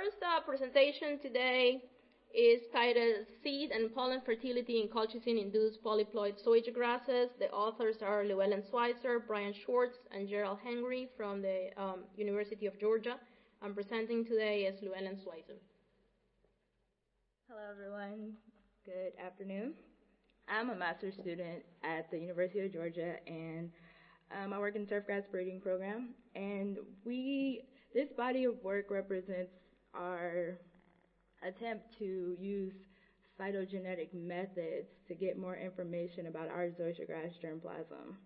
first presentation today is titled Seed and Pollen Fertility in Colchicine-Induced Polyploid Zoysia Grasses. The authors are Llewellyn Schweitzer, Brian Schwartz, and Gerald Henry from the University of Georgia. I'm presenting today as Llewellyn Schweitzer. Hello, everyone. Good afternoon. I'm a master's student at the University of Georgia, and I work in the turfgrass breeding program. And this body of work represents our attempt to use cytogenetic methods to get more information about our zoysia grass germplasm.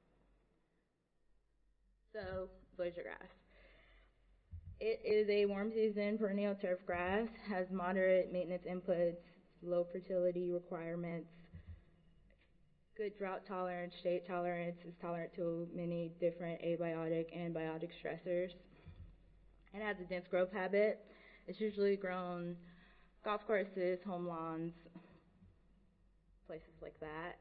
So, zoysia grass. It is a warm season perennial turf grass, has moderate maintenance inputs, low fertility requirements, good drought tolerance, shade tolerance, is tolerant to many different abiotic and biotic stressors, and has a dense growth habit. It's usually grown golf courses, home lawns, places like that.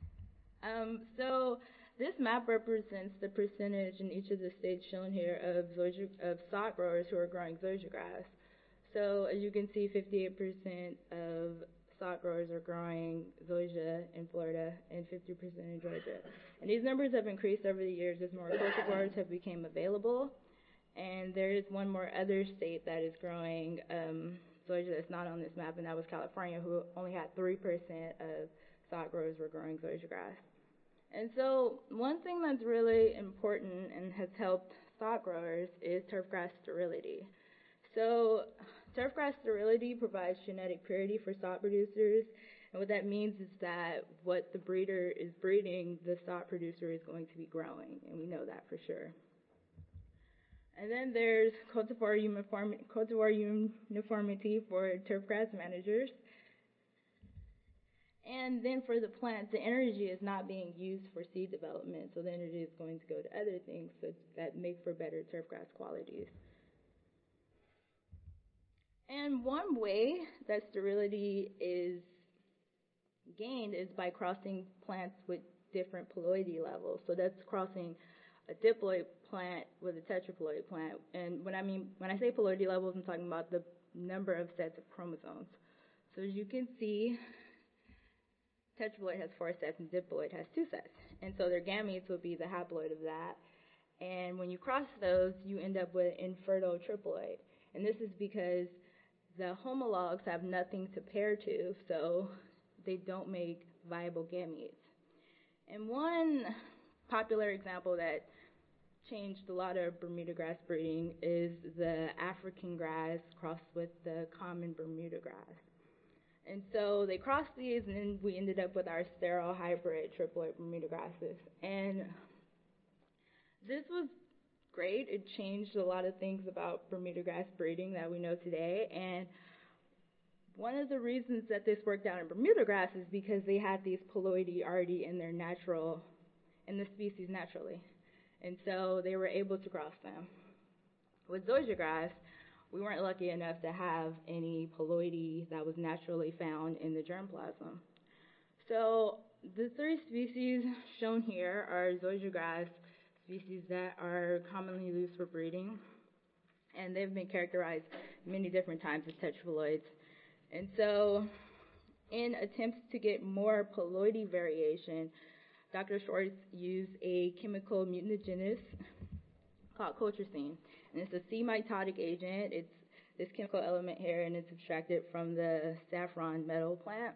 So this map represents the percentage in each of the states shown here of sod growers who are growing zoysia grass. So as you can see, 58% of sod growers are growing zoysia in Florida and 50% in Georgia. And these numbers have increased over the years as more cultivars have become available. And there is one more other state that is growing zoysia that's not on this map, and that was California, who only had 3% of sod growers were growing zoysia grass. And so one thing that's really important and has helped sod growers is turfgrass sterility. So turfgrass sterility provides genetic purity for sod producers, and what that means is that what the breeder is breeding, the sod producer is going to be growing, and we know that for sure. And then there's cultivar uniformity for turfgrass managers. And then for the plant, the energy is not being used for seed development, so the energy is going to go to other things that make for better turfgrass qualities. And one way that sterility is gained is by crossing plants with different ploidy levels. So that's crossing a diploid plant with a tetraploid plant. And when I say ploidy levels, I'm talking about the number of sets of chromosomes. So as you can see, tetraploid has 4 sets and diploid has 2 sets. And so their gametes would be the haploid of that. And when you cross those, you end up with infertile triploid. And this is because the homologs have nothing to pair to, so they don't make viable gametes. And one popular example that changed a lot of Bermuda grass breeding is the African grass crossed with the common Bermuda grass. And so they crossed these, and then we ended up with our sterile hybrid triploid Bermuda grasses. And this was great. It changed a lot of things about Bermuda grass breeding that we know today. And one of the reasons that this worked out in Bermuda grass is because they had these ploidy already in the species naturally. And so they were able to cross them. With zoysia grass, we weren't lucky enough to have any ploidy that was naturally found in the germplasm. So the 3 species shown here are zoysia grass species that are commonly used for breeding, and they've been characterized many different times as tetraploids. And so in attempts to get more ploidy variation, Dr. Schwartz used a chemical mutagenesis called colchicine. And it's a C-mitotic agent. It's this chemical element here, and it's extracted from the saffron meadow plant.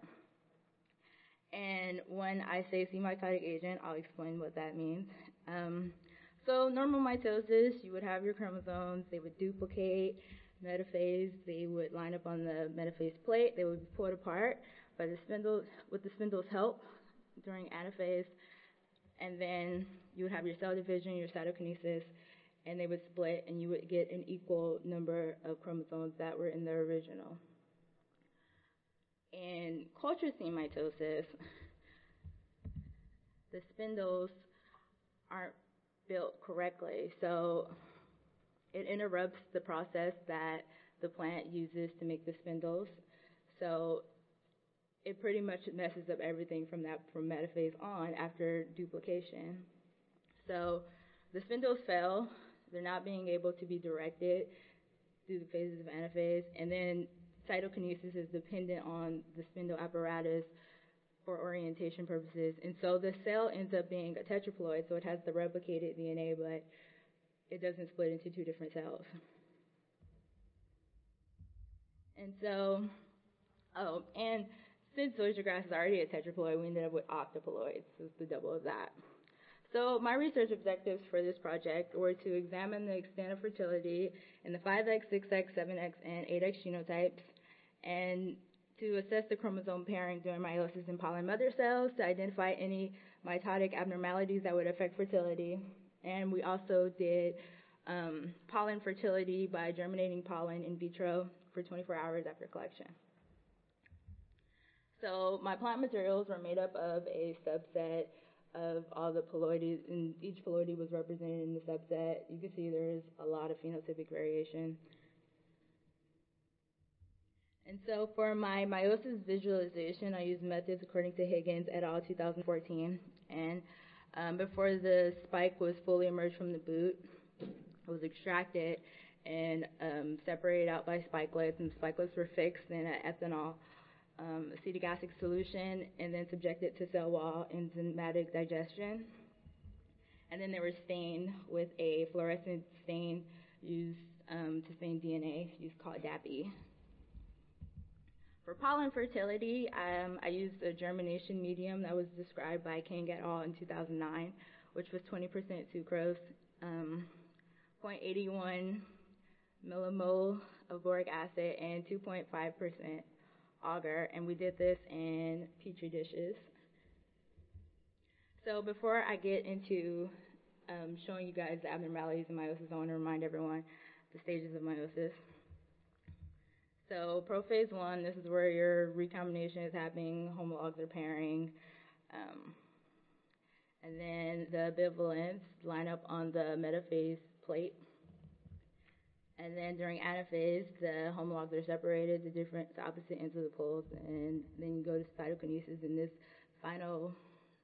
And when I say C-mitotic agent, I'll explain what that means. So normal mitosis, you would have your chromosomes. They would duplicate. Metaphase, they would line up on the metaphase plate. They would be pulled apart by the spindles, with the spindle's help during anaphase. And then you would have your cell division, your cytokinesis, and they would split, and you would get an equal number of chromosomes that were in the original. In colchicine mitosis, the spindles aren't built correctly, so it interrupts the process that the plant uses to make the spindles. So it pretty much messes up everything from metaphase on after duplication. So the spindles fail. They're not being able to be directed through the phases of anaphase, and then cytokinesis is dependent on the spindle apparatus for orientation purposes. And so the cell ends up being a tetraploid, so it has the replicated DNA, but it doesn't split into two different cells. And so, and since oyster grass is already a tetraploid, we ended up with octoploids, so it's the double of that. So my research objectives for this project were to examine the extent of fertility in the 5X, 6X, 7X, and 8X genotypes, and to assess the chromosome pairing during meiosis in pollen mother cells to identify any mitotic abnormalities that would affect fertility. And we also did pollen fertility by germinating pollen in vitro for 24 hours after collection. So my plant materials were made up of a subset of all the phalloides, and each phalloide was represented in the subset. You can see there's a lot of phenotypic variation. And so for my meiosis visualization, I used methods according to Higgins et al. 2014. And before the spike was fully emerged from the boot, it was extracted and separated out by spikelets, and spikelets were fixed in an ethanol acetic acid solution and then subjected to cell wall enzymatic digestion. And then they were stained with a fluorescent stain used to stain DNA, called DAPI. For pollen fertility, I used a germination medium that was described by Kang et al. In 2009, which was 20% sucrose, 0.81 millimole of boric acid, and 2.5% agar, and we did this in petri dishes. So before I get into showing you guys the abnormalities in meiosis, I want to remind everyone the stages of meiosis. So prophase 1, this is where your recombination is happening, homologs are pairing, and then the bivalents line up on the metaphase plate. And then during anaphase, the homologs are separated to the opposite ends of the poles, and then you go to cytokinesis, and this final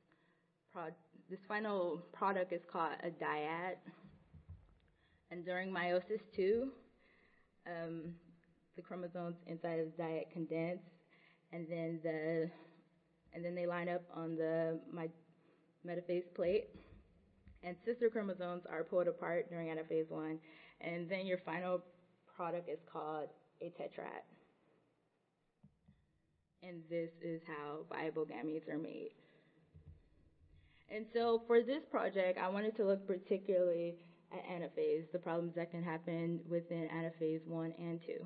product is called a dyad. And during meiosis 2, the chromosomes inside of the dyad condense, and then they line up on the metaphase plate, and sister chromosomes are pulled apart during anaphase 1, and then your final product is called a tetrad. And this is how viable gametes are made. And so for this project, I wanted to look particularly at anaphase, the problems that can happen within anaphase 1 and 2.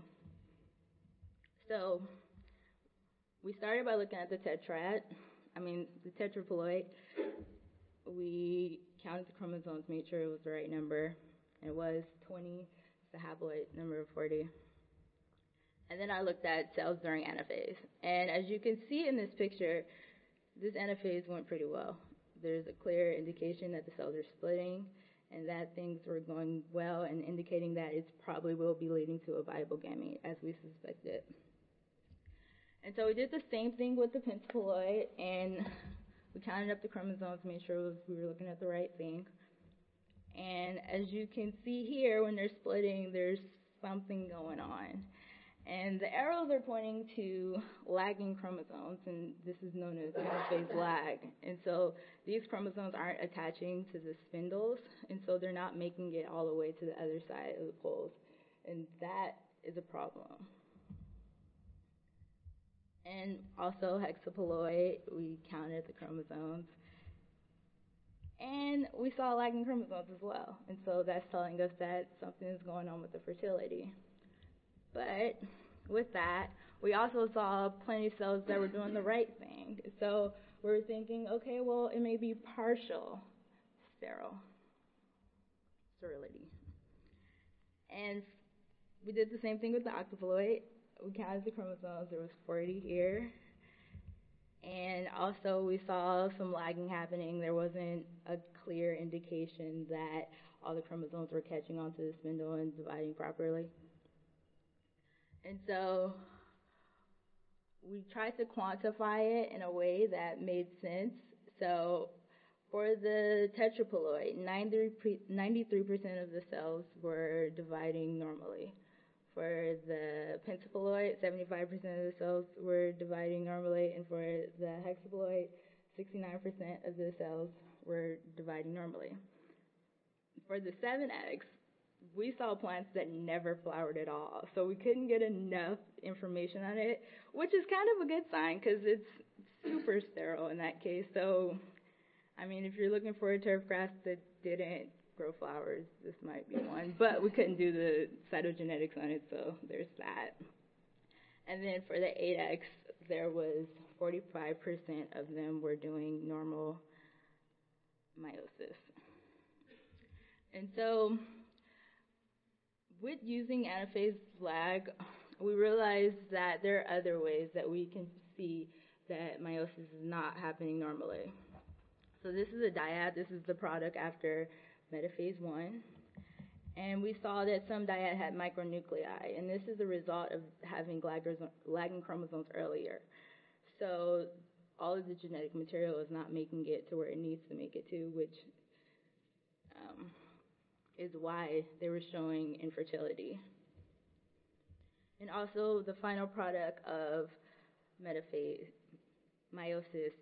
So we started by looking at the tetraploid. We counted the chromosomes, made sure it was the right number. It was 20, the haploid number of 40. And then I looked at cells during anaphase. And as you can see in this picture, this anaphase went pretty well. There's a clear indication that the cells are splitting and that things were going well, and indicating that it probably will be leading to a viable gamete, as we suspected. And so we did the same thing with the pentaploid, and we counted up the chromosomes, made sure we were looking at the right thing. And as you can see here, when they're splitting, there's something going on. And the arrows are pointing to lagging chromosomes, and this is known as anaphase lag. And so these chromosomes aren't attaching to the spindles, and so they're not making it all the way to the other side of the poles. And that is a problem. And also hexaploid, we counted the chromosomes. And we saw lagging chromosomes as well. And so that's telling us that something is going on with the fertility. But with that, we also saw plenty of cells that were doing the right thing. So we're thinking, okay, well, it may be partial sterility. And we did the same thing with the octoploid. We counted the chromosomes. There was 40 here. And also we saw some lagging happening. There wasn't a clear indication that all the chromosomes were catching onto the spindle and dividing properly. And so we tried to quantify it in a way that made sense. So for the tetraploid, 93% of the cells were dividing normally. For the pentaploid, 75% of the cells were dividing normally, and for the hexaploid, 69% of the cells were dividing normally. For the 7X, we saw plants that never flowered at all, so we couldn't get enough information on it, which is kind of a good sign because it's super sterile in that case. So, I mean, if you're looking for a turf grass that didn't grow flowers, this might be one, but we couldn't do the cytogenetics on it, so there's that. And then for the 8X, there was 45% of them were doing normal meiosis. And so with using anaphase lag, we realized that there are other ways that we can see that meiosis is not happening normally. So this is a dyad. This is the product after metaphase 1. And we saw that some dyad had micronuclei, and this is a result of having lagging chromosomes earlier. So all of the genetic material is not making it to where it needs to make it to, which is why they were showing infertility. And also the final product of metaphase meiosis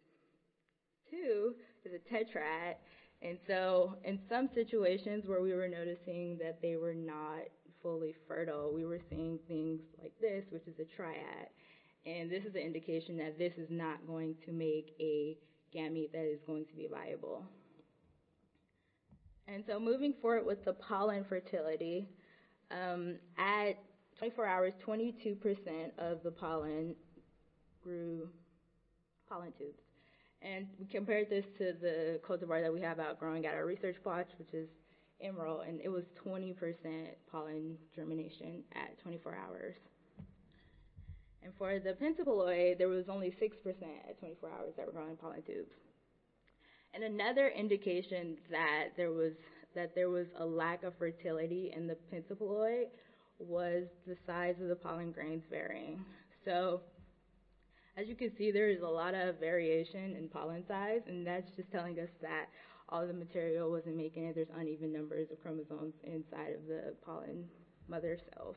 2 is a tetrad. And so in some situations where we were noticing that they were not fully fertile, we were seeing things like this, which is a triad. And this is an indication that this is not going to make a gamete that is going to be viable. And so moving forward with the pollen fertility, at 24 hours, 22% of the pollen grew pollen tubes. And we compared this to the cultivar that we have out growing at our research plots, which is Emerald, and it was 20% pollen germination at 24 hours. And for the pentaploid, there was only 6% at 24 hours that were growing pollen tubes. And another indication that there was a lack of fertility in the pentaploid was the size of the pollen grains varying. So as you can see, there is a lot of variation in pollen size, and that's just telling us that all the material wasn't making it. There's uneven numbers of chromosomes inside of the pollen mother cells.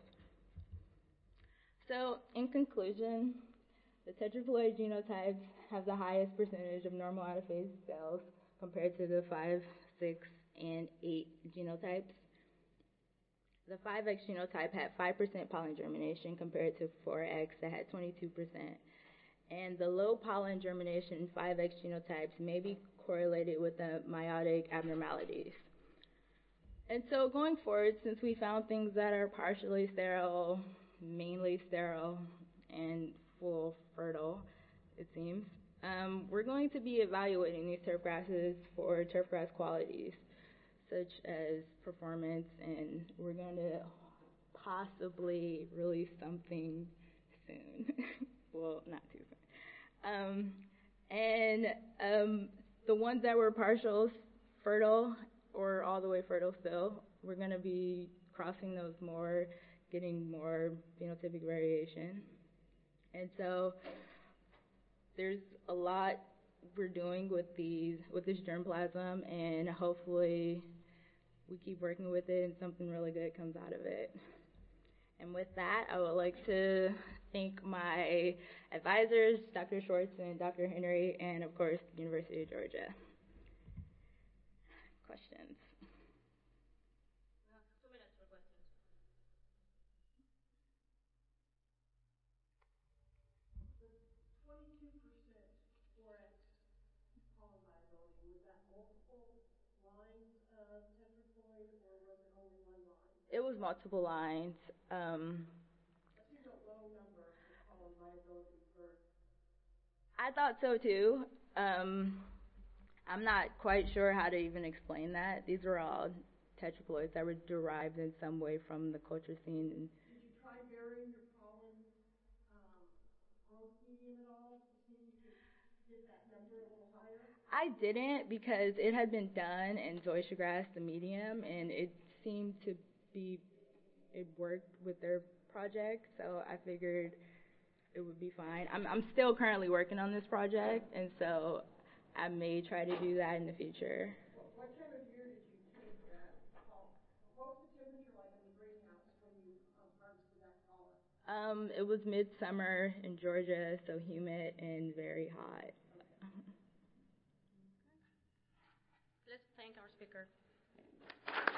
So in conclusion, the tetraploid genotypes have the highest percentage of normal anaphase cells compared to the 5, 6, and 8 genotypes. The 5X genotype had 5% pollen germination compared to 4X that had 22%. And the low pollen germination 5X genotypes may be correlated with the meiotic abnormalities. And so going forward, since we found things that are partially sterile, mainly sterile, and full fertile, it seems, we're going to be evaluating these turf grasses for turf grass qualities, such as performance, and we're going to possibly release something soon. Well, not too soon. The ones that were partial fertile or all the way fertile still, we're going to be crossing those more, getting more phenotypic variation. And so there's a lot we're doing with this germplasm, and hopefully we keep working with it and something really good comes out of it. And with that, I would like to thank my advisors, Dr. Schwartz and Dr. Henry, and of course, the University of Georgia. Questions? 2 minutes for questions. The 22% 4X pollen viability, was that multiple lines of tetraploid, or was it only one line? It was multiple lines. That seems a low number for pollen viability for... I thought so too. I'm not quite sure how to even explain that. These were all tetraploids that were derived in some way from the culture scene. Did you try varying your pollen growth medium at all to see if you could get that number a little higher? I didn't, because it had been done in zoysia grass, the medium, and it seemed to be, it worked with their project, so I figured it would be fine. I'm still currently working on this project, and so I may try to do that in the future. What time of year did you take that? What was the temperature like in the greenhouse when you harvested It was midsummer in Georgia, so humid and very hot. Let's thank our speaker.